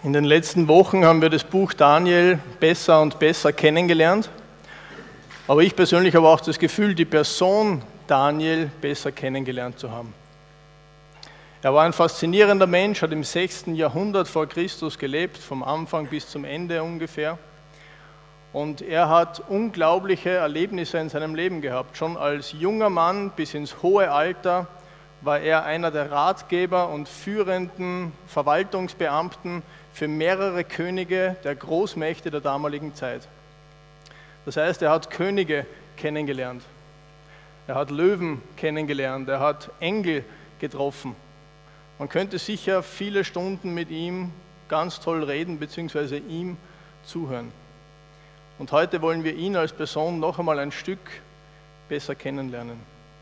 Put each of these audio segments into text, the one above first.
In den letzten Wochen haben wir das Buch Daniel besser und besser kennengelernt. Aber ich persönlich habe auch das Gefühl, die Person Daniel besser kennengelernt zu haben. Er war ein faszinierender Mensch, hat im 6. Jahrhundert vor Christus gelebt, vom Anfang bis zum Ende ungefähr. Und er hat unglaubliche Erlebnisse in seinem Leben gehabt. Schon als junger Mann bis ins hohe Alter war er einer der Ratgeber und führenden Verwaltungsbeamten für mehrere Könige der Großmächte der damaligen Zeit. Das heißt, er hat Könige kennengelernt, er hat Löwen kennengelernt, er hat Engel getroffen. Man könnte sicher viele Stunden mit ihm ganz toll reden bzw. ihm zuhören. Und heute wollen wir ihn als Person noch einmal ein Stück besser kennenlernen.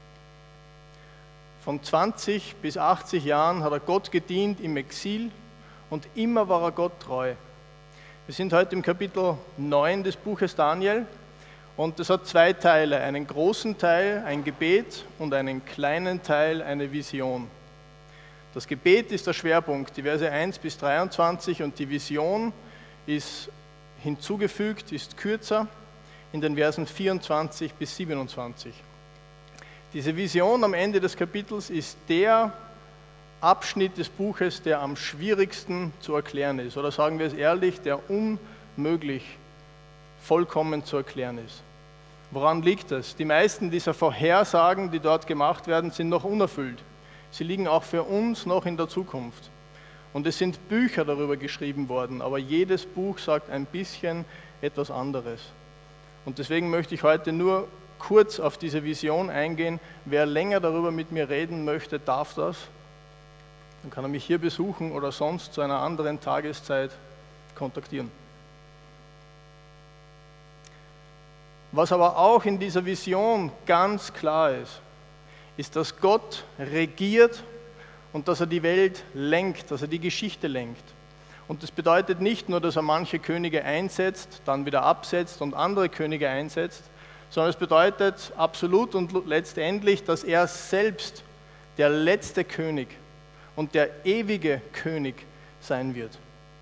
Von 20 bis 80 Jahren hat er Gott gedient im Exil und immer war er Gott treu. Wir sind heute im Kapitel 9 des Buches Daniel und das hat zwei Teile, einen großen Teil, ein Gebet und einen kleinen Teil, eine Vision. Das Gebet ist der Schwerpunkt, die Verse 1 bis 23 und die Vision ist hinzugefügt, ist kürzer in den Versen 24 bis 27. Diese Vision am Ende des Kapitels ist der Abschnitt des Buches, der am schwierigsten zu erklären ist. Oder sagen wir es ehrlich, der unmöglich vollkommen zu erklären ist. Woran liegt das? Die meisten dieser Vorhersagen, die dort gemacht werden, sind noch unerfüllt. Sie liegen auch für uns noch in der Zukunft. Und es sind Bücher darüber geschrieben worden, aber jedes Buch sagt ein bisschen etwas anderes. Und deswegen möchte ich heute nur kurz auf diese Vision eingehen. Wer länger darüber mit mir reden möchte, darf das. Dann kann er mich hier besuchen oder sonst zu einer anderen Tageszeit kontaktieren. Was aber auch in dieser Vision ganz klar ist, ist, dass Gott regiert und dass er die Welt lenkt, dass er die Geschichte lenkt. Und das bedeutet nicht nur, dass er manche Könige einsetzt, dann wieder absetzt und andere Könige einsetzt, sondern es bedeutet absolut und letztendlich, dass er selbst der letzte König und der ewige König sein wird.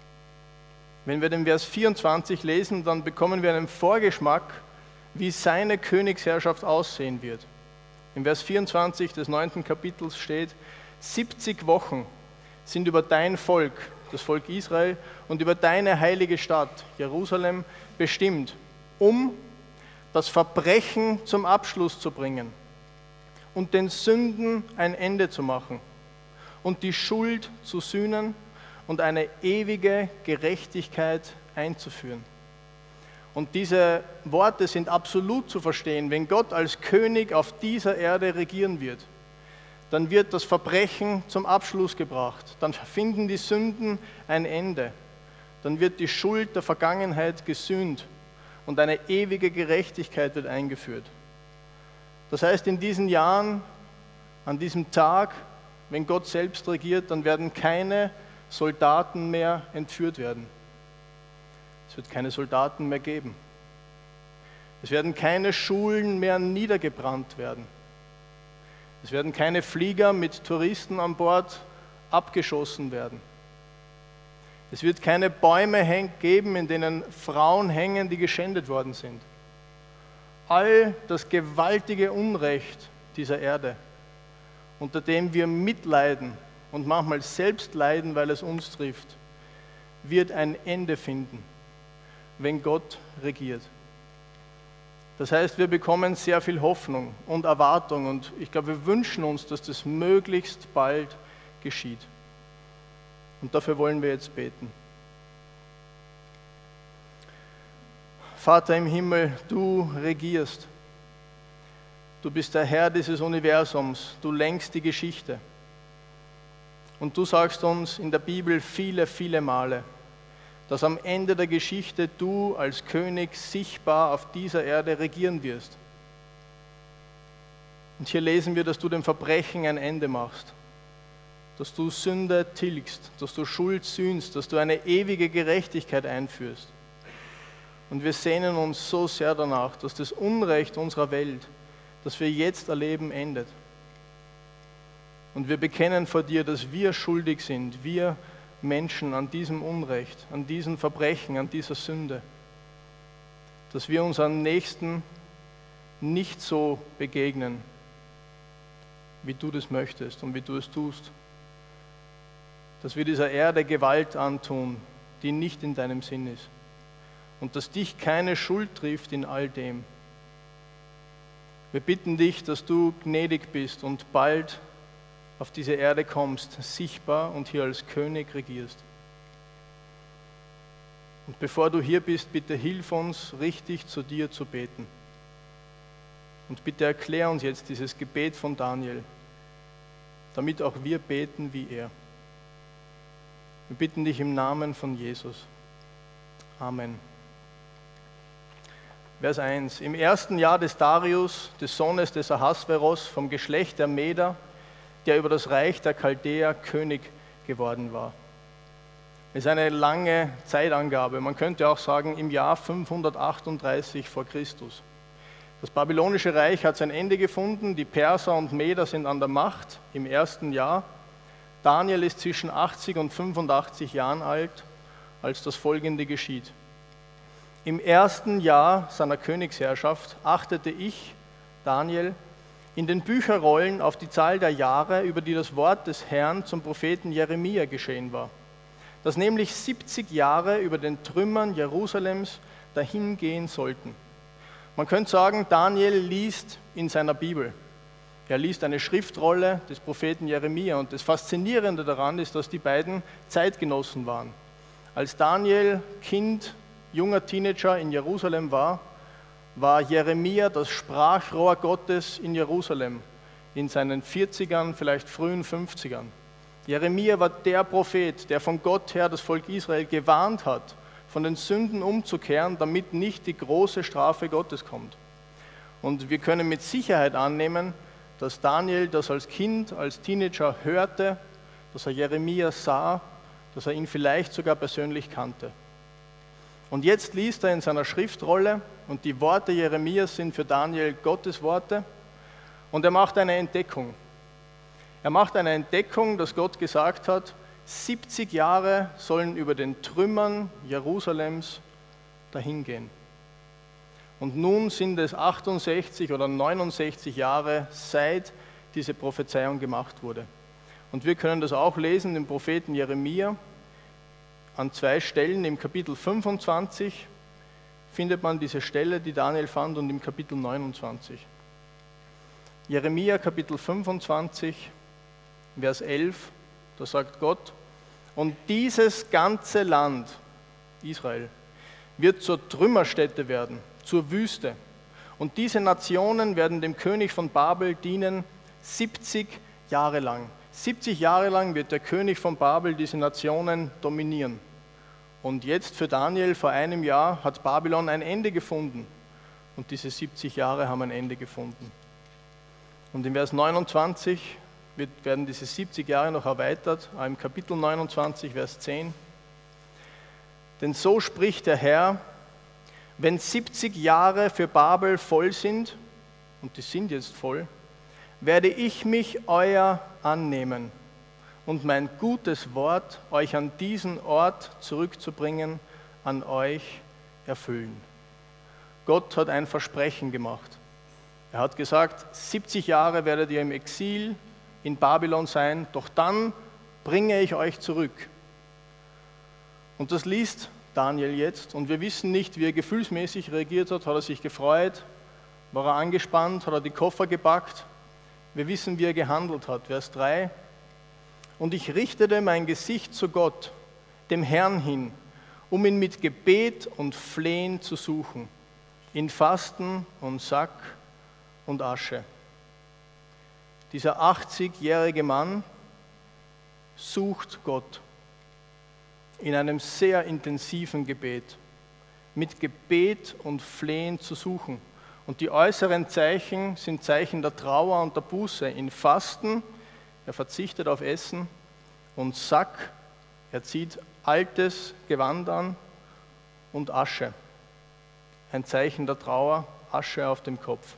Wenn wir den Vers 24 lesen, dann bekommen wir einen Vorgeschmack, wie seine Königsherrschaft aussehen wird. Im Vers 24 des 9. Kapitels steht: 70 Wochen sind über dein Volk, das Volk Israel, und über deine heilige Stadt, Jerusalem, bestimmt, um das Verbrechen zum Abschluss zu bringen und den Sünden ein Ende zu machen und die Schuld zu sühnen und eine ewige Gerechtigkeit einzuführen. Und diese Worte sind absolut zu verstehen. Wenn Gott als König auf dieser Erde regieren wird, dann wird das Verbrechen zum Abschluss gebracht, dann finden die Sünden ein Ende, dann wird die Schuld der Vergangenheit gesühnt und eine ewige Gerechtigkeit wird eingeführt. Das heißt, in diesen Jahren, an diesem Tag, wenn Gott selbst regiert, dann werden keine Soldaten mehr entführt werden. Es wird keine Soldaten mehr geben. Es werden keine Schulen mehr niedergebrannt werden. Es werden keine Flieger mit Touristen an Bord abgeschossen werden. Es wird keine Bäume geben, in denen Frauen hängen, die geschändet worden sind. All das gewaltige Unrecht dieser Erde, unter dem wir mitleiden und manchmal selbst leiden, weil es uns trifft, wird ein Ende finden, wenn Gott regiert. Das heißt, wir bekommen sehr viel Hoffnung und Erwartung und ich glaube, wir wünschen uns, dass das möglichst bald geschieht. Und dafür wollen wir jetzt beten. Vater im Himmel, du regierst. Du bist der Herr dieses Universums. Du lenkst die Geschichte. Und du sagst uns in der Bibel viele, viele Male, dass am Ende der Geschichte du als König sichtbar auf dieser Erde regieren wirst. Und hier lesen wir, dass du dem Verbrechen ein Ende machst, dass du Sünde tilgst, dass du Schuld sühnst, dass du eine ewige Gerechtigkeit einführst. Und wir sehnen uns so sehr danach, dass das Unrecht unserer Welt, das wir jetzt erleben, endet. Und wir bekennen vor dir, dass wir schuldig sind, wir Menschen an diesem Unrecht, an diesen Verbrechen, an dieser Sünde. Dass wir unseren Nächsten nicht so begegnen, wie du das möchtest und wie du es tust. Dass wir dieser Erde Gewalt antun, die nicht in deinem Sinn ist. Und dass dich keine Schuld trifft in all dem. Wir bitten dich, dass du gnädig bist und bald auf diese Erde kommst, sichtbar und hier als König regierst. Und bevor du hier bist, bitte hilf uns, richtig zu dir zu beten. Und bitte erklär uns jetzt dieses Gebet von Daniel, damit auch wir beten wie er. Wir bitten dich im Namen von Jesus. Amen. Vers 1. Im ersten Jahr des Darius, des Sohnes des Ahasveros, vom Geschlecht der Meder, der über das Reich der Chaldäer König geworden war. Es ist eine lange Zeitangabe. Man könnte auch sagen, im Jahr 538 vor Christus. Das babylonische Reich hat sein Ende gefunden, die Perser und Meder sind an der Macht im ersten Jahr. Daniel ist zwischen 80 und 85 Jahren alt, als das Folgende geschieht. Im ersten Jahr seiner Königsherrschaft achtete ich, Daniel, in den Bücherrollen auf die Zahl der Jahre, über die das Wort des Herrn zum Propheten Jeremia geschehen war, dass nämlich 70 Jahre über den Trümmern Jerusalems dahingehen sollten. Man könnte sagen, Daniel liest in seiner Bibel. Er liest eine Schriftrolle des Propheten Jeremia und das Faszinierende daran ist, dass die beiden Zeitgenossen waren. Als Daniel Kind, junger Teenager in Jerusalem war Jeremia das Sprachrohr Gottes in Jerusalem in seinen 40ern, vielleicht frühen 50ern. Jeremia war der Prophet, der von Gott her das Volk Israel gewarnt hat, von den Sünden umzukehren, damit nicht die große Strafe Gottes kommt. Und wir können mit Sicherheit annehmen, dass Daniel das als Kind, als Teenager hörte, dass er Jeremia sah, dass er ihn vielleicht sogar persönlich kannte. Und jetzt liest er in seiner Schriftrolle und die Worte Jeremias sind für Daniel Gottes Worte und er macht eine Entdeckung. Er macht eine Entdeckung, dass Gott gesagt hat, 70 Jahre sollen über den Trümmern Jerusalems dahingehen. Und nun sind es 68 oder 69 Jahre, seit diese Prophezeiung gemacht wurde. Und wir können das auch lesen im Propheten Jeremia. An 2 Stellen im Kapitel 25 findet man diese Stelle, die Daniel fand, und im Kapitel 29. Jeremia Kapitel 25, Vers 11, da sagt Gott, und dieses ganze Land, Israel, wird zur Trümmerstätte werden, zur Wüste. Und diese Nationen werden dem König von Babel dienen 70 Jahre lang. 70 Jahre lang wird der König von Babel diese Nationen dominieren. Und jetzt für Daniel vor einem Jahr hat Babylon ein Ende gefunden. Und diese 70 Jahre haben ein Ende gefunden. Und in Vers 29 werden diese 70 Jahre noch erweitert, im Kapitel 29, Vers 10. Denn so spricht der Herr, wenn 70 Jahre für Babel voll sind, und die sind jetzt voll, werde ich mich euer annehmen und mein gutes Wort, euch an diesen Ort zurückzubringen, an euch erfüllen. Gott hat ein Versprechen gemacht. Er hat gesagt, 70 Jahre werdet ihr im Exil in Babylon sein, doch dann bringe ich euch zurück. Und das liest Daniel jetzt und wir wissen nicht, wie er gefühlsmäßig reagiert hat. Hat er sich gefreut? War er angespannt? Hat er die Koffer gepackt? Wir wissen, wie er gehandelt hat. Vers 3. Und ich richtete mein Gesicht zu Gott, dem Herrn hin, um ihn mit Gebet und Flehen zu suchen, in Fasten und Sack und Asche. Dieser 80-jährige Mann sucht Gott in einem sehr intensiven Gebet, mit Gebet und Flehen zu suchen. Und die äußeren Zeichen sind Zeichen der Trauer und der Buße. In Fasten, er verzichtet auf Essen, und Sack, er zieht altes Gewand an, und Asche, ein Zeichen der Trauer, Asche auf dem Kopf.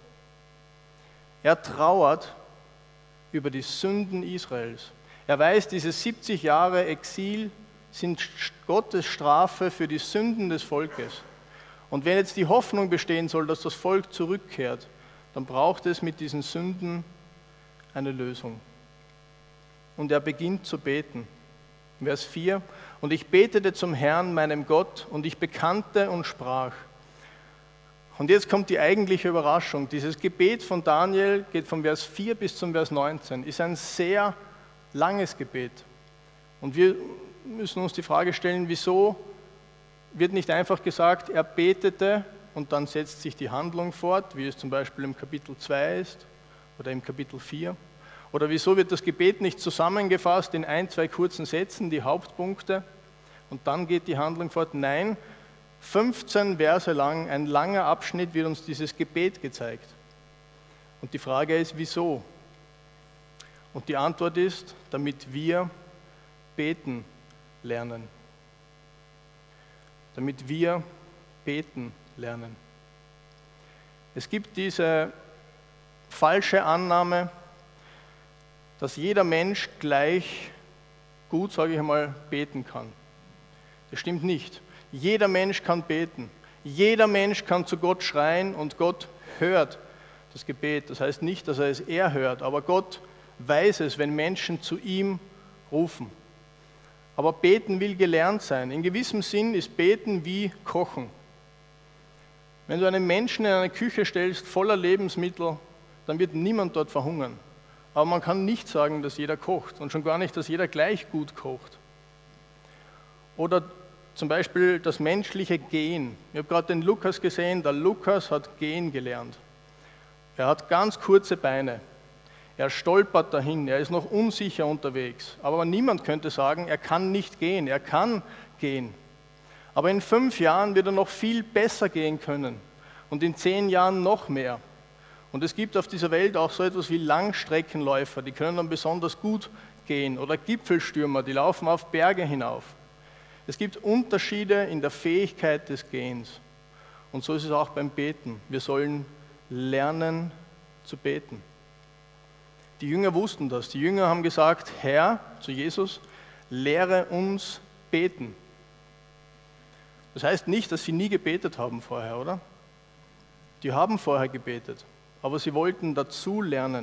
Er trauert über die Sünden Israels. Er weiß, diese 70 Jahre Exil sind Gottes Strafe für die Sünden des Volkes. Und wenn jetzt die Hoffnung bestehen soll, dass das Volk zurückkehrt, dann braucht es mit diesen Sünden eine Lösung. Und er beginnt zu beten. Vers 4: Und ich betete zum Herrn, meinem Gott, und ich bekannte und sprach. Und jetzt kommt die eigentliche Überraschung. Dieses Gebet von Daniel geht von Vers 4 bis zum Vers 19, ist ein sehr langes Gebet. Und wir müssen uns die Frage stellen, wieso wird nicht einfach gesagt, er betete und dann setzt sich die Handlung fort, wie es zum Beispiel im Kapitel 2 ist oder im Kapitel 4? Oder wieso wird das Gebet nicht zusammengefasst in 1, 2 kurzen Sätzen, die Hauptpunkte, und dann geht die Handlung fort? Nein, 15 Verse lang, ein langer Abschnitt wird uns dieses Gebet gezeigt. Und die Frage ist, wieso? Und die Antwort ist, damit wir beten lernen. Damit wir beten lernen. Es gibt diese falsche Annahme, dass jeder Mensch gleich gut, sage ich einmal, beten kann. Das stimmt nicht. Jeder Mensch kann beten. Jeder Mensch kann zu Gott schreien und Gott hört das Gebet. Das heißt nicht, dass er es hört, aber Gott weiß es, wenn Menschen zu ihm rufen. Aber beten will gelernt sein. In gewissem Sinn ist Beten wie Kochen. Wenn du einen Menschen in eine Küche stellst, voller Lebensmittel, dann wird niemand dort verhungern. Aber man kann nicht sagen, dass jeder kocht und schon gar nicht, dass jeder gleich gut kocht. Oder zum Beispiel das menschliche Gehen. Ich habe gerade den Lukas gesehen, der Lukas hat Gehen gelernt. Er hat ganz kurze Beine. Er stolpert dahin, er ist noch unsicher unterwegs. Aber niemand könnte sagen, er kann nicht gehen. Er kann gehen. Aber in 5 Jahren wird er noch viel besser gehen können. Und in 10 Jahren noch mehr. Und es gibt auf dieser Welt auch so etwas wie Langstreckenläufer, die können dann besonders gut gehen. Oder Gipfelstürmer, die laufen auf Berge hinauf. Es gibt Unterschiede in der Fähigkeit des Gehens. Und so ist es auch beim Beten. Wir sollen lernen zu beten. Die Jünger wussten das. Die Jünger haben gesagt, Herr, zu Jesus, lehre uns beten. Das heißt nicht, dass sie nie gebetet haben vorher, oder? Die haben vorher gebetet, aber sie wollten dazu lernen.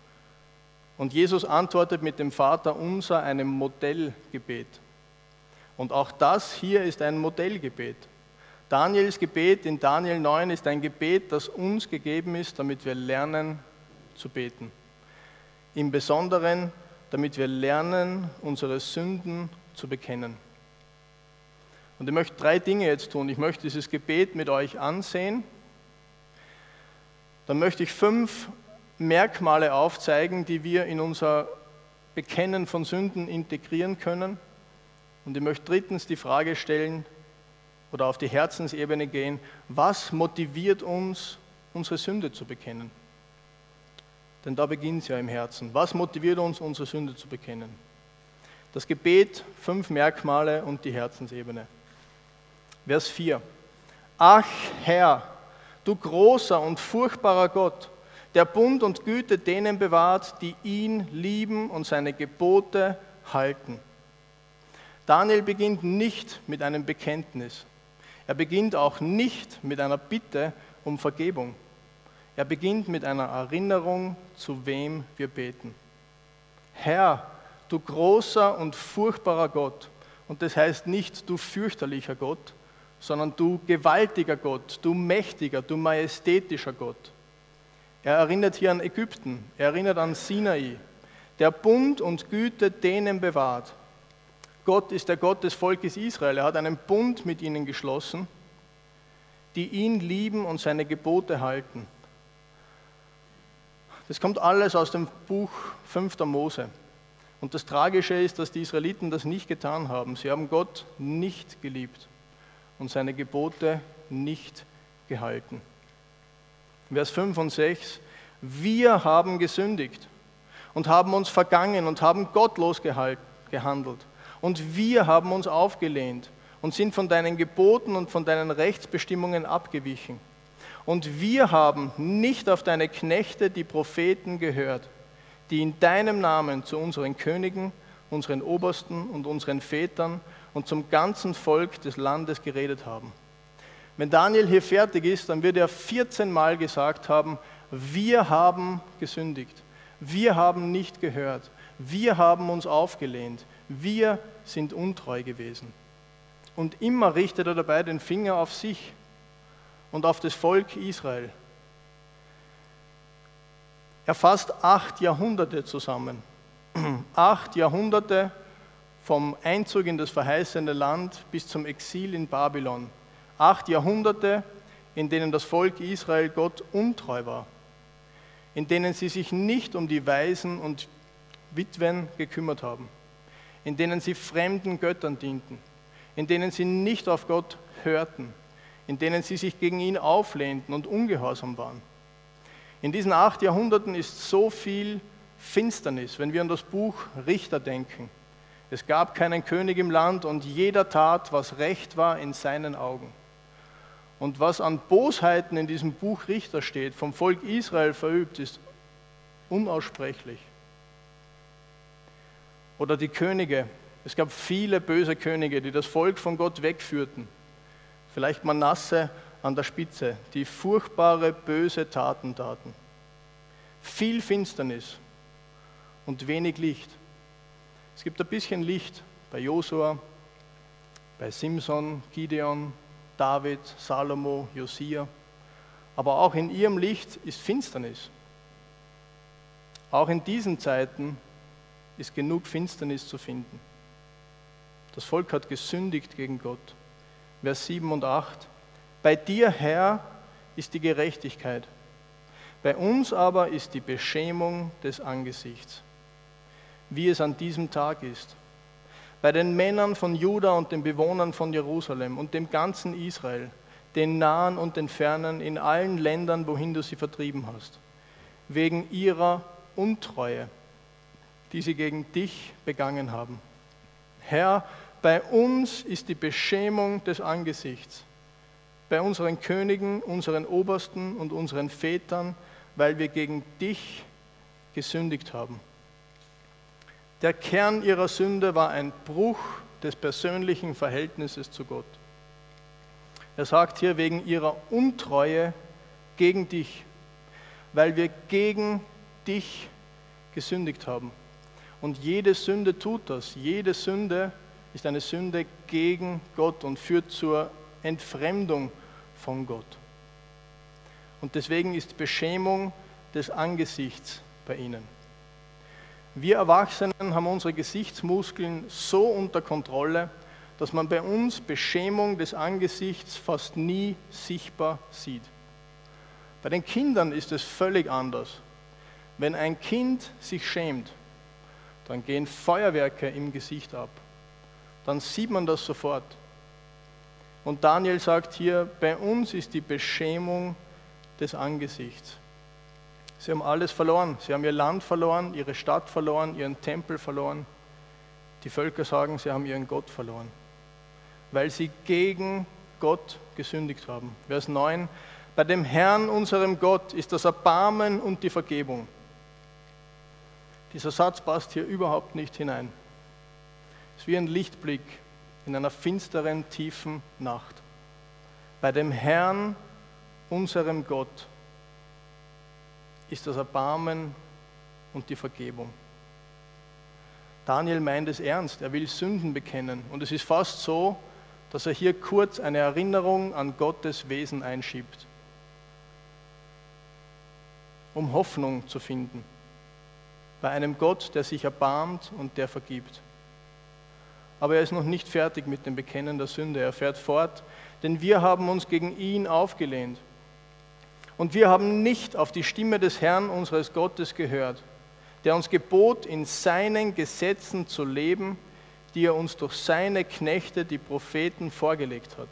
Und Jesus antwortet mit dem Vater unser, einem Modellgebet. Und auch das hier ist ein Modellgebet. Daniels Gebet in Daniel 9 ist ein Gebet, das uns gegeben ist, damit wir lernen zu beten. Im Besonderen, damit wir lernen, unsere Sünden zu bekennen. Und ich möchte 3 Dinge jetzt tun. Ich möchte dieses Gebet mit euch ansehen. Dann möchte ich 5 Merkmale aufzeigen, die wir in unser Bekennen von Sünden integrieren können. Und ich möchte 3. die Frage stellen oder auf die Herzensebene gehen, was motiviert uns, unsere Sünde zu bekennen? Denn da beginnt es ja im Herzen. Was motiviert uns, unsere Sünde zu bekennen? Das Gebet, 5 Merkmale und die Herzensebene. Vers 4. Ach Herr, du großer und furchtbarer Gott, der Bund und Güte denen bewahrt, die ihn lieben und seine Gebote halten. Daniel beginnt nicht mit einem Bekenntnis. Er beginnt auch nicht mit einer Bitte um Vergebung. Er beginnt mit einer Erinnerung, zu wem wir beten. Herr, du großer und furchtbarer Gott. Und das heißt nicht du fürchterlicher Gott, sondern du gewaltiger Gott, du mächtiger, du majestätischer Gott. Er erinnert hier an Ägypten, er erinnert an Sinai, der Bund und Güte denen bewahrt. Gott ist der Gott des Volkes Israel, er hat einen Bund mit ihnen geschlossen, die ihn lieben und seine Gebote halten. Das kommt alles aus dem Buch 5. Mose. Und das Tragische ist, dass die Israeliten das nicht getan haben. Sie haben Gott nicht geliebt und seine Gebote nicht gehalten. Vers 5 und 6. Wir haben gesündigt und haben uns vergangen und haben gottlos gehandelt. Und wir haben uns aufgelehnt und sind von deinen Geboten und von deinen Rechtsbestimmungen abgewichen. Und wir haben nicht auf deine Knechte, die Propheten, gehört, die in deinem Namen zu unseren Königen, unseren Obersten und unseren Vätern und zum ganzen Volk des Landes geredet haben. Wenn Daniel hier fertig ist, dann wird er 14 Mal gesagt haben, wir haben gesündigt, wir haben nicht gehört, wir haben uns aufgelehnt, wir sind untreu gewesen. Und immer richtet er dabei den Finger auf sich und auf das Volk Israel. Er fasst 8 Jahrhunderte zusammen. 8 Jahrhunderte vom Einzug in das verheißene Land bis zum Exil in Babylon. 8 Jahrhunderte, in denen das Volk Israel Gott untreu war, in denen sie sich nicht um die Waisen und Witwen gekümmert haben, in denen sie fremden Göttern dienten, in denen sie nicht auf Gott hörten, in denen sie sich gegen ihn auflehnten und ungehorsam waren. In diesen 8 Jahrhunderten ist so viel Finsternis, wenn wir an das Buch Richter denken. Es gab keinen König im Land und jeder tat, was recht war in seinen Augen. Und was an Bosheiten in diesem Buch Richter steht, vom Volk Israel verübt, ist unaussprechlich. Oder die Könige. Es gab viele böse Könige, die das Volk von Gott wegführten. Vielleicht Manasse an der Spitze, die furchtbare, böse Taten taten. Viel Finsternis und wenig Licht. Es gibt ein bisschen Licht bei Josua, bei Simson, Gideon, David, Salomo, Josia. Aber auch in ihrem Licht ist Finsternis. Auch in diesen Zeiten ist genug Finsternis zu finden. Das Volk hat gesündigt gegen Gott. Vers 7 und 8. Bei dir, Herr, ist die Gerechtigkeit. Bei uns aber ist die Beschämung des Angesichts, wie es an diesem Tag ist. Bei den Männern von Juda und den Bewohnern von Jerusalem und dem ganzen Israel, den Nahen und den Fernen, in allen Ländern, wohin du sie vertrieben hast, wegen ihrer Untreue, die sie gegen dich begangen haben. Herr, bei uns ist die Beschämung des Angesichts, bei unseren Königen, unseren Obersten und unseren Vätern, weil wir gegen dich gesündigt haben. Der Kern ihrer Sünde war ein Bruch des persönlichen Verhältnisses zu Gott. Er sagt hier wegen ihrer Untreue gegen dich, weil wir gegen dich gesündigt haben. Und jede Sünde tut das. Jede Sünde ist eine Sünde gegen Gott und führt zur Entfremdung von Gott. Und deswegen ist Beschämung des Angesichts bei ihnen. Wir Erwachsenen haben unsere Gesichtsmuskeln so unter Kontrolle, dass man bei uns Beschämung des Angesichts fast nie sichtbar sieht. Bei den Kindern ist es völlig anders. Wenn ein Kind sich schämt, dann gehen Feuerwerke im Gesicht ab. Dann sieht man das sofort. Und Daniel sagt hier, bei uns ist die Beschämung des Angesichts. Sie haben alles verloren. Sie haben ihr Land verloren, ihre Stadt verloren, ihren Tempel verloren. Die Völker sagen, sie haben ihren Gott verloren, weil sie gegen Gott gesündigt haben. Vers 9, bei dem Herrn, unserem Gott, ist das Erbarmen und die Vergebung. Dieser Satz passt hier überhaupt nicht hinein. Es ist wie ein Lichtblick in einer finsteren, tiefen Nacht. Bei dem Herrn, unserem Gott, ist das Erbarmen und die Vergebung. Daniel meint es ernst, er will Sünden bekennen. Und es ist fast so, dass er hier kurz eine Erinnerung an Gottes Wesen einschiebt, um Hoffnung zu finden. Bei einem Gott, der sich erbarmt und der vergibt. Aber er ist noch nicht fertig mit dem Bekennen der Sünde. Er fährt fort, denn wir haben uns gegen ihn aufgelehnt. Und wir haben nicht auf die Stimme des Herrn, unseres Gottes, gehört, der uns gebot, in seinen Gesetzen zu leben, die er uns durch seine Knechte, die Propheten, vorgelegt hat.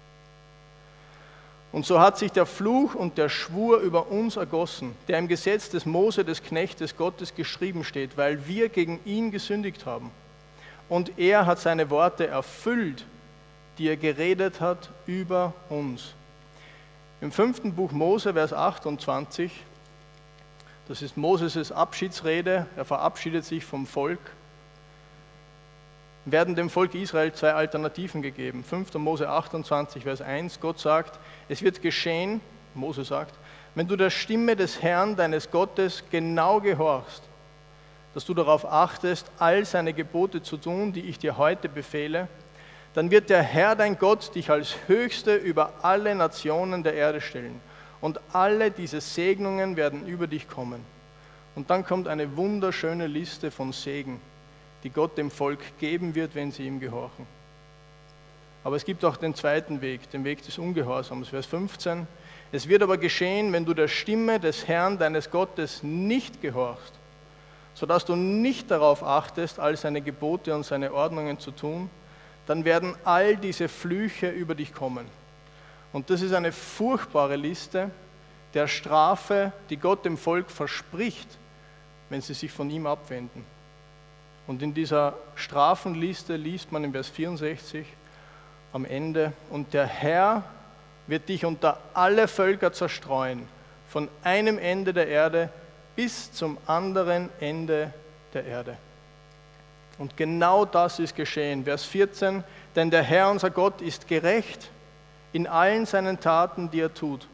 Und so hat sich der Fluch und der Schwur über uns ergossen, der im Gesetz des Mose, des Knechtes Gottes, geschrieben steht, weil wir gegen ihn gesündigt haben. Und er hat seine Worte erfüllt, die er geredet hat über uns. Im 5. Buch Mose, Vers 28, das ist Moses' Abschiedsrede, er verabschiedet sich vom Volk. werden dem Volk Israel 2 Alternativen gegeben. 5. Mose 28, Vers 1, Gott sagt, es wird geschehen, Mose sagt, wenn du der Stimme des Herrn, deines Gottes, genau gehorchst, dass du darauf achtest, all seine Gebote zu tun, die ich dir heute befehle, dann wird der Herr, dein Gott, dich als Höchste über alle Nationen der Erde stellen. Und alle diese Segnungen werden über dich kommen. Und dann kommt eine wunderschöne Liste von Segen, die Gott dem Volk geben wird, wenn sie ihm gehorchen. Aber es gibt auch den zweiten Weg, den Weg des Ungehorsams. Vers 15. Es wird aber geschehen, wenn du der Stimme des Herrn, deines Gottes, nicht gehorchst, sodass du nicht darauf achtest, all seine Gebote und seine Ordnungen zu tun, dann werden all diese Flüche über dich kommen. Und das ist eine furchtbare Liste der Strafe, die Gott dem Volk verspricht, wenn sie sich von ihm abwenden. Und in dieser Strafenliste liest man im Vers 64 am Ende, und der Herr wird dich unter alle Völker zerstreuen, von einem Ende der Erde bis zum anderen Ende der Erde. Und genau das ist geschehen. Vers 14, denn der Herr, unser Gott, ist gerecht in allen seinen Taten, die er tut.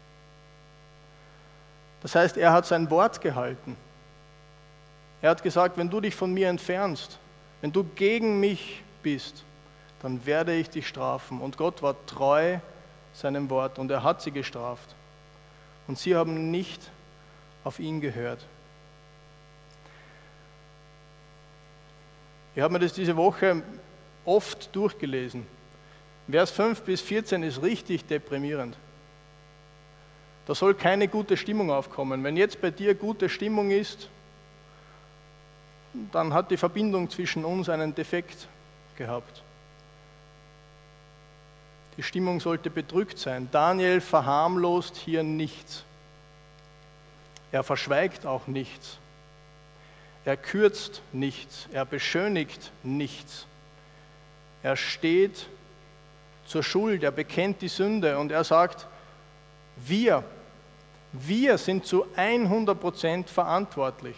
Das heißt, er hat sein Wort gehalten. Er hat gesagt, wenn du dich von mir entfernst, wenn du gegen mich bist, dann werde ich dich strafen. Und Gott war treu seinem Wort und er hat sie gestraft. Und sie haben nicht auf ihn gehört. Ich habe mir das diese Woche oft durchgelesen. Vers 5 bis 14 ist richtig deprimierend. Da soll keine gute Stimmung aufkommen. Wenn jetzt bei dir gute Stimmung ist, dann hat die Verbindung zwischen uns einen Defekt gehabt. Die Stimmung sollte bedrückt sein. Daniel verharmlost hier nichts. Er verschweigt auch nichts. Er kürzt nichts. Er beschönigt nichts. Er steht zur Schuld. Er bekennt die Sünde und er sagt, wir sind zu 100% verantwortlich.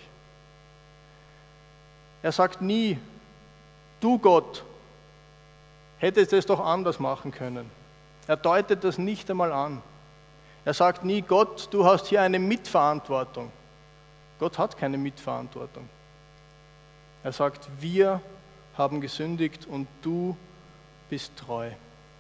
Er sagt nie, du Gott, hättest es doch anders machen können. Er deutet das nicht einmal an. Er sagt nie, Gott, du hast hier eine Mitverantwortung. Gott hat keine Mitverantwortung. Er sagt, wir haben gesündigt und du bist treu.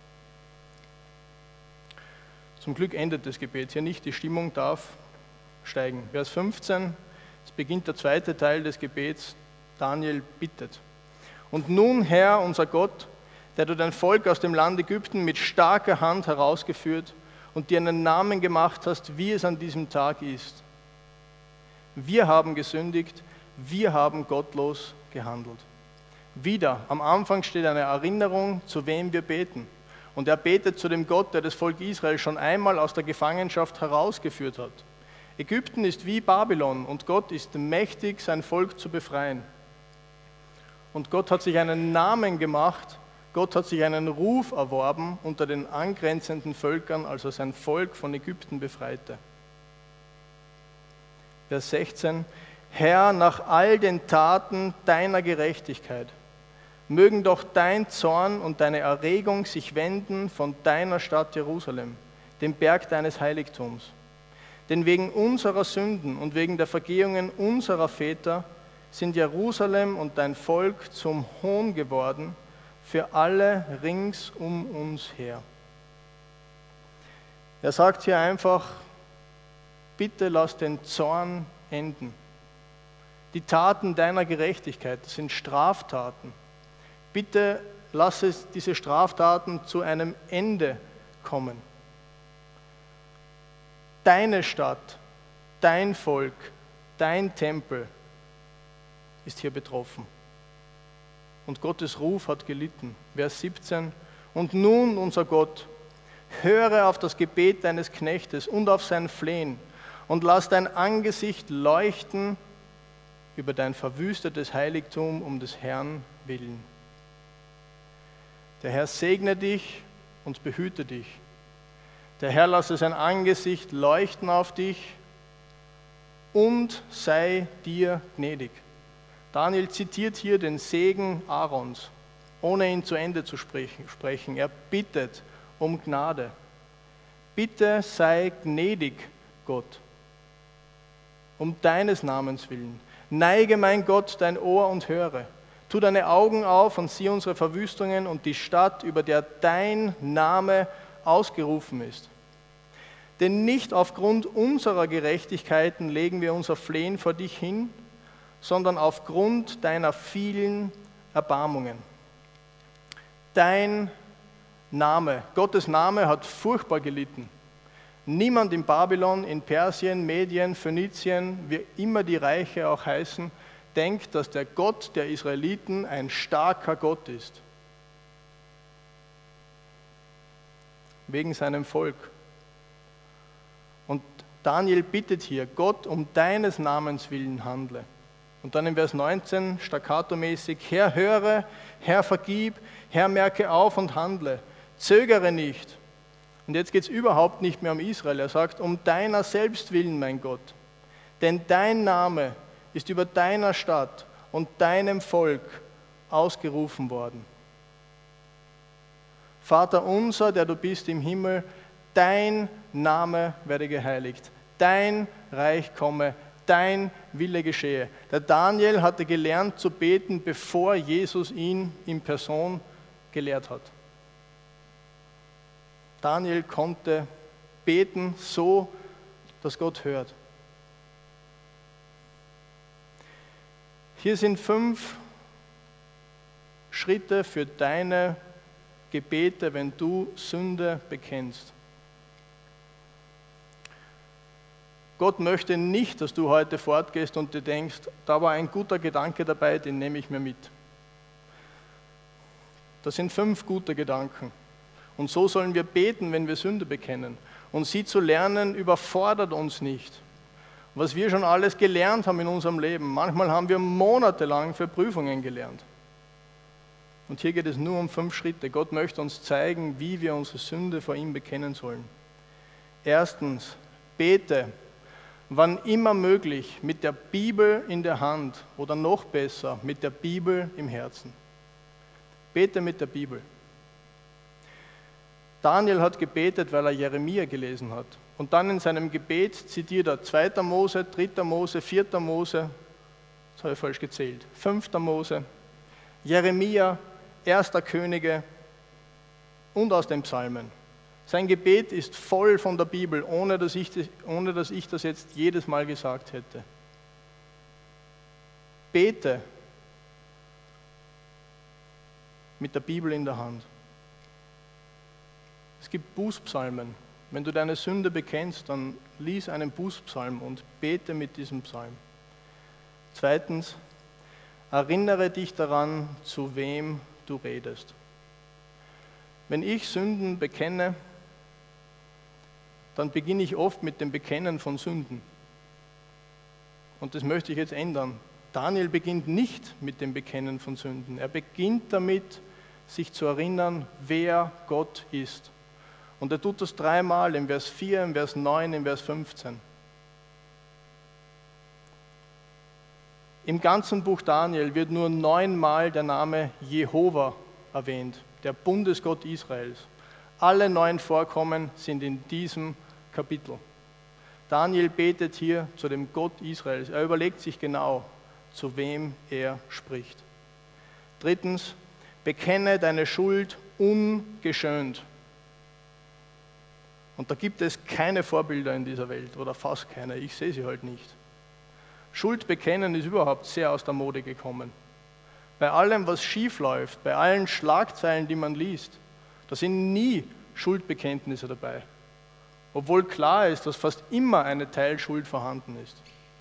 Zum Glück endet das Gebet hier nicht, die Stimmung darf steigen. Vers 15, es beginnt der zweite Teil des Gebets, Daniel bittet. Und nun, Herr, unser Gott, der du dein Volk aus dem Land Ägypten mit starker Hand herausgeführt und dir einen Namen gemacht hast, wie es an diesem Tag ist. Wir haben gesündigt, wir haben gottlos gehandelt. Wieder, am Anfang steht eine Erinnerung, zu wem wir beten. Und er betet zu dem Gott, der das Volk Israel schon einmal aus der Gefangenschaft herausgeführt hat. Ägypten ist wie Babylon und Gott ist mächtig, sein Volk zu befreien. Und Gott hat sich einen Namen gemacht, Gott hat sich einen Ruf erworben unter den angrenzenden Völkern, als er sein Volk von Ägypten befreite. Vers 16, Herr, nach all den Taten deiner Gerechtigkeit, mögen doch dein Zorn und deine Erregung sich wenden von deiner Stadt Jerusalem, dem Berg deines Heiligtums. Denn wegen unserer Sünden und wegen der Vergehungen unserer Väter sind Jerusalem und dein Volk zum Hohn geworden für alle rings um uns her. Er sagt hier einfach, bitte lass den Zorn enden. Die Taten deiner Gerechtigkeit, das sind Straftaten. Bitte lass es diese Straftaten zu einem Ende kommen. Deine Stadt, dein Volk, dein Tempel ist hier betroffen. Und Gottes Ruf hat gelitten. Vers 17. Und nun, unser Gott, höre auf das Gebet deines Knechtes und auf sein Flehen und lass dein Angesicht leuchten über dein verwüstetes Heiligtum um des Herrn willen. Der Herr segne dich und behüte dich. Der Herr lasse sein Angesicht leuchten auf dich und sei dir gnädig. Daniel zitiert hier den Segen Aarons. ohne ihn zu Ende zu sprechen. Er bittet um Gnade. Bitte sei gnädig, Gott, um deines Namens willen. Neige, mein Gott, dein Ohr und höre. Tu deine Augen auf und sieh unsere Verwüstungen und die Stadt, über der dein Name ausgerufen ist. Denn nicht aufgrund unserer Gerechtigkeiten legen wir unser Flehen vor dich hin, sondern aufgrund deiner vielen Erbarmungen. Dein Name, Gottes Name hat furchtbar gelitten. Niemand in Babylon, in Persien, Medien, Phönizien, wie immer die Reiche auch heißen, denkt, dass der Gott der Israeliten ein starker Gott ist. Wegen seinem Volk. Und Daniel bittet hier, Gott, um deines Namens willen handle. Und dann in Vers 19, staccato-mäßig, Herr, höre, Herr, vergib, Herr, merke auf und handle, zögere nicht. Und jetzt geht es überhaupt nicht mehr um Israel. Er sagt, um deiner selbst willen, mein Gott. Denn dein Name ist über deiner Stadt und deinem Volk ausgerufen worden. Vater unser, der du bist im Himmel, dein Name werde geheiligt, dein Reich komme, dein Wille geschehe. Der Daniel hatte gelernt zu beten, bevor Jesus ihn in Person gelehrt hat. Daniel konnte beten so, dass Gott hört. Hier sind 5 Schritte für deine Gebete, wenn du Sünde bekennst. Gott möchte nicht, dass du heute fortgehst und dir denkst, da war ein guter Gedanke dabei, den nehme ich mir mit. Das sind 5 gute Gedanken. Und so sollen wir beten, wenn wir Sünde bekennen. Und sie zu lernen, überfordert uns nicht. Was wir schon alles gelernt haben in unserem Leben. Manchmal haben wir monatelang für Prüfungen gelernt. Und hier geht es nur um 5 Schritte. Gott möchte uns zeigen, wie wir unsere Sünde vor ihm bekennen sollen. Erstens, bete, wann immer möglich, mit der Bibel in der Hand oder noch besser, mit der Bibel im Herzen. Bete mit der Bibel. Daniel hat gebetet, weil er Jeremia gelesen hat. Und dann in seinem Gebet zitiert er 2. Mose, 3. Mose, 4. Mose, das habe ich falsch gezählt, 5. Mose, Jeremia, 1. Könige und aus den Psalmen. Sein Gebet ist voll von der Bibel, ohne dass ich das jetzt jedes Mal gesagt hätte. Bete mit der Bibel in der Hand. Es gibt Bußpsalmen. Wenn du deine Sünde bekennst, dann lies einen Bußpsalm und bete mit diesem Psalm. 2. Erinnere dich daran, zu wem du redest. Wenn ich Sünden bekenne, dann beginne ich oft mit dem Bekennen von Sünden. Und das möchte ich jetzt ändern. Daniel beginnt nicht mit dem Bekennen von Sünden. Er beginnt damit, sich zu erinnern, wer Gott ist. Und er tut das 3-mal, im Vers 4, im Vers 9, im Vers 15. Im ganzen Buch Daniel wird nur 9-mal der Name Jehova erwähnt, der Bundesgott Israels. Alle 9 Vorkommen sind in diesem Kapitel. Daniel betet hier zu dem Gott Israels. Er überlegt sich genau, zu wem er spricht. 3. Bekenne deine Schuld ungeschönt. Und da gibt es keine Vorbilder in dieser Welt oder fast keine. Ich sehe sie halt nicht. Schuld bekennen ist überhaupt sehr aus der Mode gekommen. Bei allem, was schief läuft, bei allen Schlagzeilen, die man liest, da sind nie Schuldbekenntnisse dabei. Obwohl klar ist, dass fast immer eine Teilschuld vorhanden ist.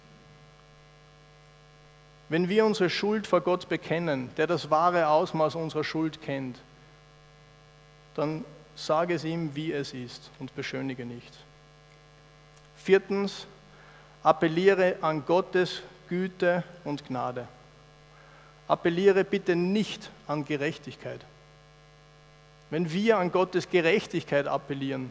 Wenn wir unsere Schuld vor Gott bekennen, der das wahre Ausmaß unserer Schuld kennt, dann sage es ihm, wie es ist und beschönige nicht. 4. Appelliere an Gottes Güte und Gnade. Appelliere bitte nicht an Gerechtigkeit. Wenn wir an Gottes Gerechtigkeit appellieren,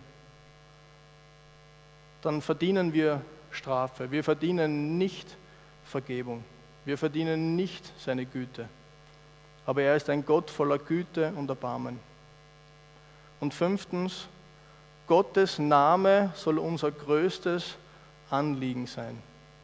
dann verdienen wir Strafe. Wir verdienen nicht Vergebung. Wir verdienen nicht seine Güte. aber er ist ein Gott voller Güte und Erbarmen. Und 5, Gottes Name soll unser größtes Anliegen sein.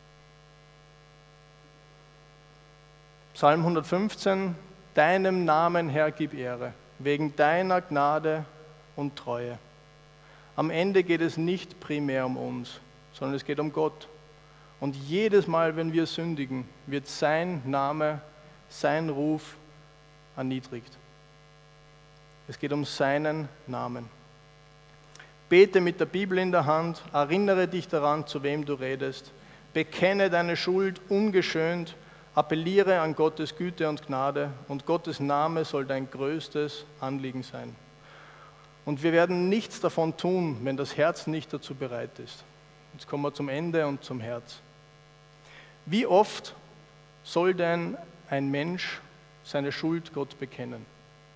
Psalm 115, deinem Namen, Herr, gib Ehre, wegen deiner Gnade und Treue. Am Ende geht es nicht primär um uns, sondern es geht um Gott. Und jedes Mal, wenn wir sündigen, wird sein Name, sein Ruf erniedrigt. Es geht um seinen Namen. Bete mit der Bibel in der Hand, erinnere dich daran, zu wem du redest, bekenne deine Schuld ungeschönt, appelliere an Gottes Güte und Gnade und Gottes Name soll dein größtes Anliegen sein. Und wir werden nichts davon tun, wenn das Herz nicht dazu bereit ist. Jetzt kommen wir zum Ende und zum Herz. Wie oft soll denn ein Mensch seine Schuld Gott bekennen?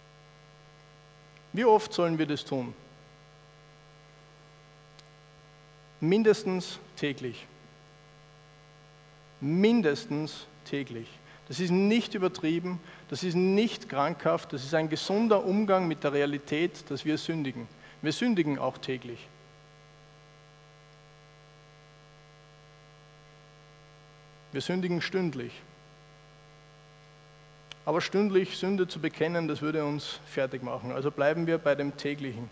Wie oft sollen wir das tun? Mindestens täglich. Mindestens täglich. Das ist nicht übertrieben, das ist nicht krankhaft, das ist ein gesunder Umgang mit der Realität, dass wir sündigen. Wir sündigen auch täglich. Wir sündigen stündlich. Aber stündlich Sünde zu bekennen, das würde uns fertig machen. Also bleiben wir bei dem täglichen.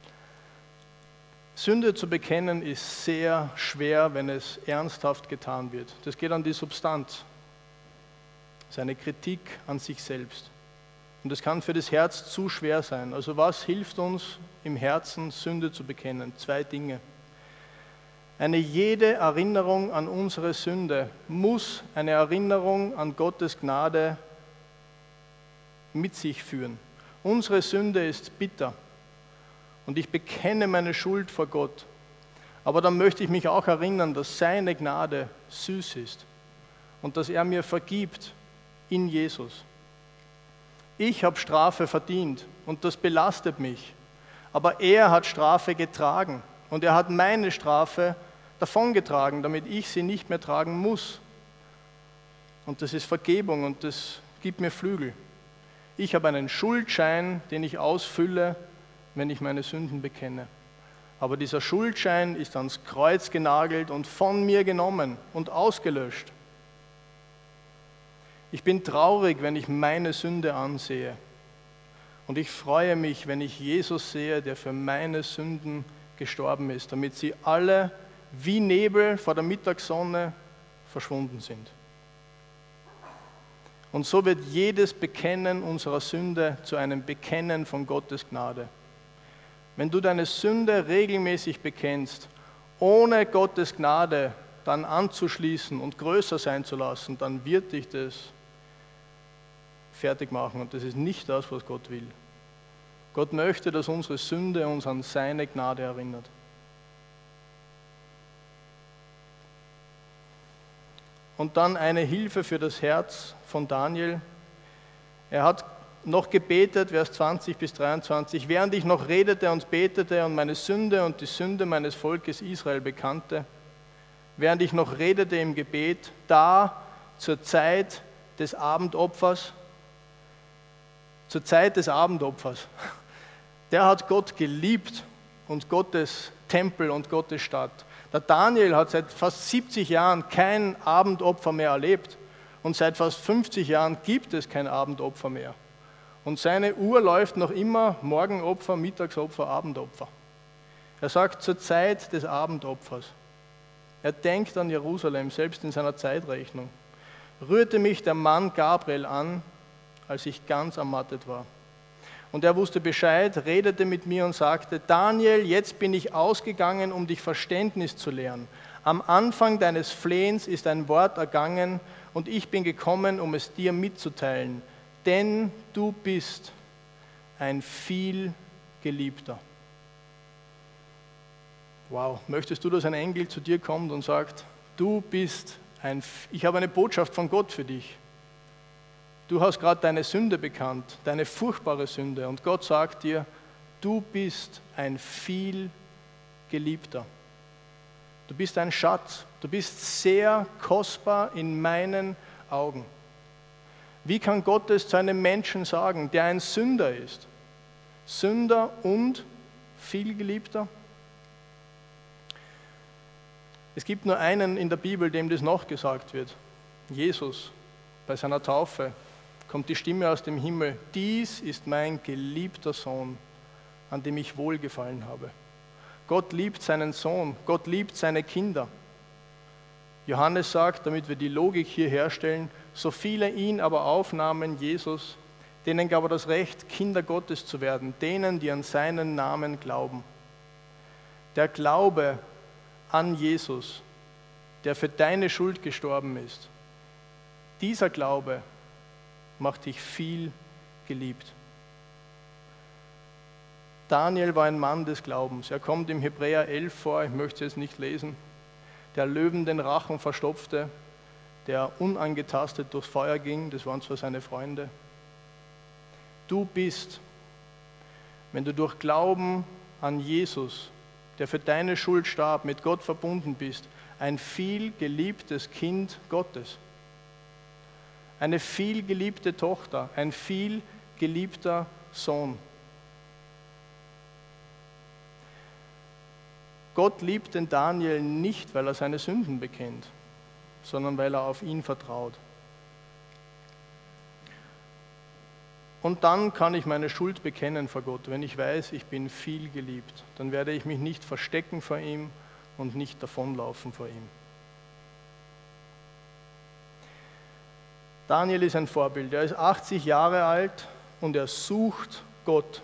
Sünde zu bekennen ist sehr schwer, wenn es ernsthaft getan wird. Das geht an die Substanz. Das ist eine Kritik an sich selbst. Und das kann für das Herz zu schwer sein. Also was hilft uns im Herzen, Sünde zu bekennen? 2 Dinge. Eine jede Erinnerung an unsere Sünde muss eine Erinnerung an Gottes Gnade mit sich führen. Unsere Sünde ist bitter und ich bekenne meine Schuld vor Gott. Aber dann möchte ich mich auch erinnern, dass seine Gnade süß ist und dass er mir vergibt in Jesus. Ich habe Strafe verdient und das belastet mich, aber er hat Strafe getragen und er hat meine Strafe davongetragen, damit ich sie nicht mehr tragen muss. Und das ist Vergebung und das gibt mir Flügel. Ich habe einen Schuldschein, den ich ausfülle, wenn ich meine Sünden bekenne. Aber dieser Schuldschein ist ans Kreuz genagelt und von mir genommen und ausgelöscht. Ich bin traurig, wenn ich meine Sünde ansehe. Und ich freue mich, wenn ich Jesus sehe, der für meine Sünden gestorben ist, damit sie alle wie Nebel vor der Mittagssonne verschwunden sind. Und so wird jedes Bekennen unserer Sünde zu einem Bekennen von Gottes Gnade. Wenn du deine Sünde regelmäßig bekennst, ohne Gottes Gnade dann anzuschließen und größer sein zu lassen, dann wird dich das fertig machen und das ist nicht das, was Gott will. Gott möchte, dass unsere Sünde uns an seine Gnade erinnert. Und dann eine Hilfe für das Herz von Daniel. Er hat noch gebetet, Vers 20 bis 23, während ich noch redete und betete und meine Sünde und die Sünde meines Volkes Israel bekannte, während ich noch redete im Gebet, da zur Zeit des Abendopfers, der hat Gott geliebt und Gottes Tempel und Gottes Stadt. Der Daniel hat seit fast 70 Jahren kein Abendopfer mehr erlebt und seit fast 50 Jahren gibt es kein Abendopfer mehr. Und seine Uhr läuft noch immer Morgenopfer, Mittagsopfer, Abendopfer. Er sagt zur Zeit des Abendopfers. Er denkt an Jerusalem, selbst in seiner Zeitrechnung. Rührte mich der Mann Gabriel an, als ich ganz ermattet war. Und er wusste Bescheid, redete mit mir und sagte, Daniel, jetzt bin ich ausgegangen, um dich Verständnis zu lehren. Am Anfang deines Flehens ist ein Wort ergangen und ich bin gekommen, um es dir mitzuteilen. Denn du bist ein viel Geliebter. Wow, möchtest du, dass ein Engel zu dir kommt und sagt, ich habe eine Botschaft von Gott für dich. Du hast gerade deine Sünde bekannt, deine furchtbare Sünde. Und Gott sagt dir, du bist ein viel Geliebter. Du bist ein Schatz. Du bist sehr kostbar in meinen Augen. Wie kann Gott es zu einem Menschen sagen, der ein Sünder ist? Sünder und vielgeliebter? Es gibt nur einen in der Bibel, dem das nachgesagt wird. Jesus, bei seiner Taufe, kommt die Stimme aus dem Himmel. Dies ist mein geliebter Sohn, an dem ich wohlgefallen habe. Gott liebt seinen Sohn, Gott liebt seine Kinder. Johannes sagt, damit wir die Logik hier herstellen, so viele ihn aber aufnahmen, Jesus, denen gab er das Recht, Kinder Gottes zu werden, denen, die an seinen Namen glauben. Der Glaube an Jesus, der für deine Schuld gestorben ist, dieser Glaube macht dich viel geliebt. Daniel war ein Mann des Glaubens. Er kommt im Hebräer 11 vor, ich möchte es nicht lesen, der Löwen den Rachen verstopfte, der unangetastet durchs Feuer ging, das waren zwar seine Freunde. Du bist, wenn du durch Glauben an Jesus, der für deine Schuld starb, mit Gott verbunden bist, ein viel geliebtes Kind Gottes. Eine viel geliebte Tochter, ein viel geliebter Sohn. Gott liebt den Daniel nicht, weil er seine Sünden bekennt, sondern weil er auf ihn vertraut. Und dann kann ich meine Schuld bekennen vor Gott, wenn ich weiß, ich bin viel geliebt. Dann werde ich mich nicht verstecken vor ihm und nicht davonlaufen vor ihm. Daniel ist ein Vorbild. Er ist 80 Jahre alt und er sucht Gott.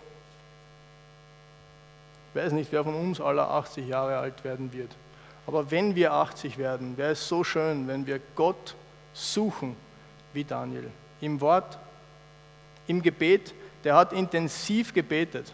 Ich weiß nicht, wer von uns aller 80 Jahre alt werden wird. Aber wenn wir 80 werden, wäre es so schön, wenn wir Gott suchen wie Daniel. Im Wort, im Gebet, der hat intensiv gebetet.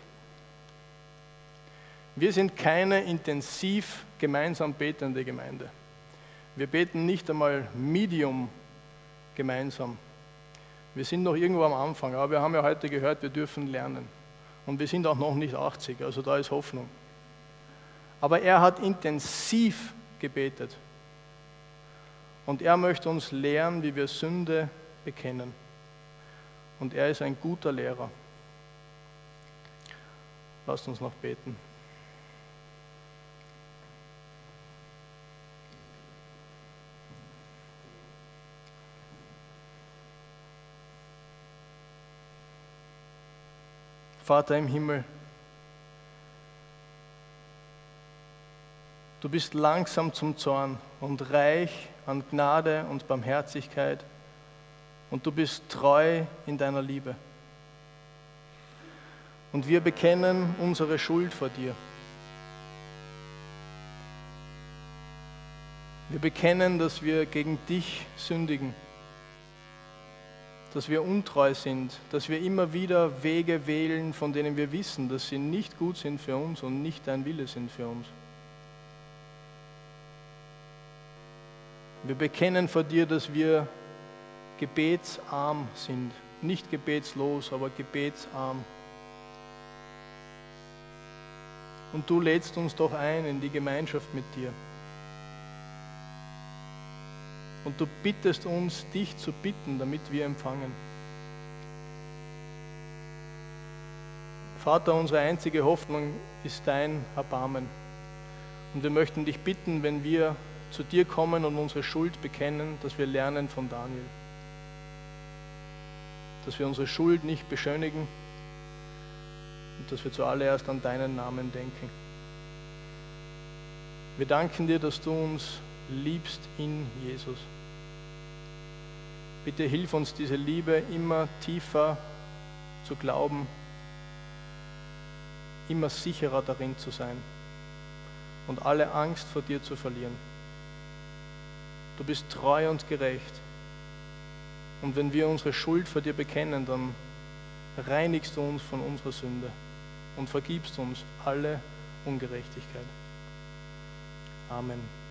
Wir sind keine intensiv gemeinsam betende Gemeinde. Wir beten nicht einmal medium gemeinsam. Wir sind noch irgendwo am Anfang, aber wir haben ja heute gehört, wir dürfen lernen. Und wir sind auch noch nicht 80, also da ist Hoffnung. Aber er hat intensiv gebetet. Und er möchte uns lehren, wie wir Sünde bekennen. Und er ist ein guter Lehrer. Lasst uns noch beten. Vater im Himmel, du bist langsam zum Zorn und reich an Gnade und Barmherzigkeit und du bist treu in deiner Liebe. Und wir bekennen unsere Schuld vor dir. Wir bekennen, dass wir gegen dich sündigen, dass wir untreu sind, dass wir immer wieder Wege wählen, von denen wir wissen, dass sie nicht gut sind für uns und nicht dein Wille sind für uns. Wir bekennen vor dir, dass wir gebetsarm sind, nicht gebetslos, aber gebetsarm. Und du lädst uns doch ein in die Gemeinschaft mit dir. Und du bittest uns, dich zu bitten, damit wir empfangen. Vater, unsere einzige Hoffnung ist dein Erbarmen. Und wir möchten dich bitten, wenn wir zu dir kommen und unsere Schuld bekennen, dass wir lernen von Daniel. Dass wir unsere Schuld nicht beschönigen und dass wir zuallererst an deinen Namen denken. Wir danken dir, dass du uns liebst in Jesus. Bitte hilf uns, diese Liebe immer tiefer zu glauben, immer sicherer darin zu sein und alle Angst vor dir zu verlieren. Du bist treu und gerecht. Und wenn wir unsere Schuld vor dir bekennen, dann reinigst du uns von unserer Sünde und vergibst uns alle Ungerechtigkeit. Amen.